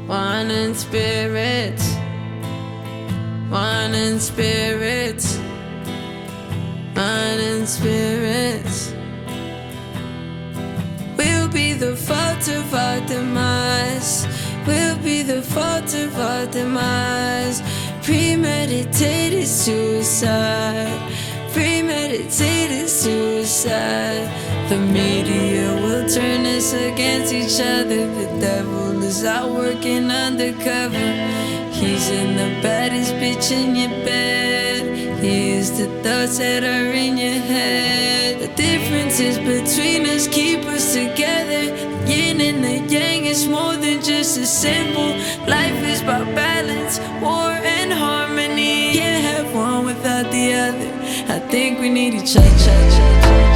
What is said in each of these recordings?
Wine and spirits, wine and spirits, wine and spirits. We'll be the fault of our demise. We'll be the fault of our demise. Premeditated suicide. Premeditated suicide. The media will turn us against each other. The devil is out working undercover. He's in the baddest bitch in your bed. He is the thoughts that are in your head. The differences between us keep us together. The yin and the yang is more than just a symbol. Life is about balance, war and harmony. Can't have one without the other. I think we need each other.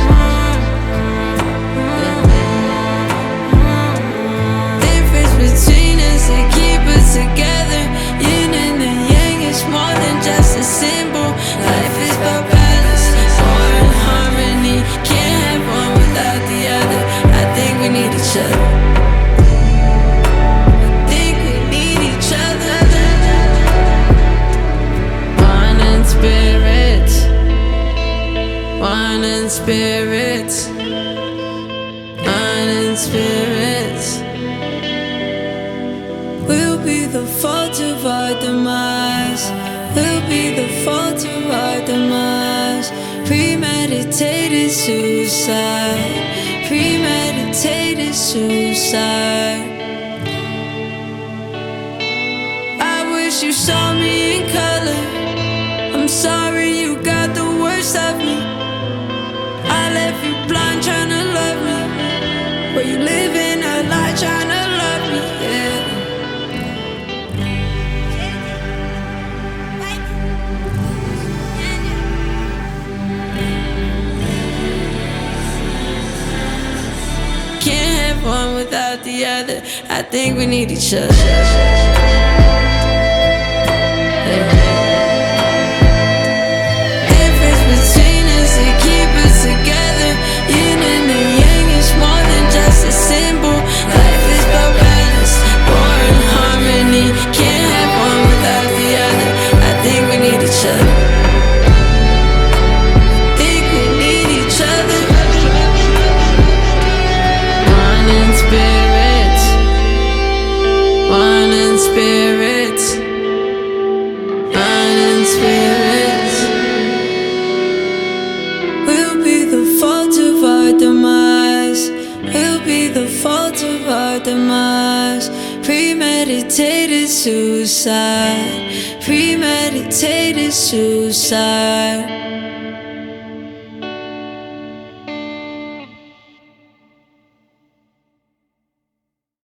Between us and keep us together. Yin and the yang is more than just a symbol. Life is about balance, war and harmony. Can't have one without the other. I think we need each other. I think we need each other. Wine and spirits, wine and spirits, wine and spirits. We'll be the fault of our demise. We'll be the fault of our demise. Premeditated suicide. Premeditated suicide. I wish you saw me in color. I'm sorry you got the worst of me. I left you blind trying to love me. Where you living a lie trying to love me, yeah. Can't have one without the other. I think we need each other. Spirits, wine and spirits. We'll be the fault of our demise. We'll be the fault of our demise. Premeditated suicide. Premeditated suicide.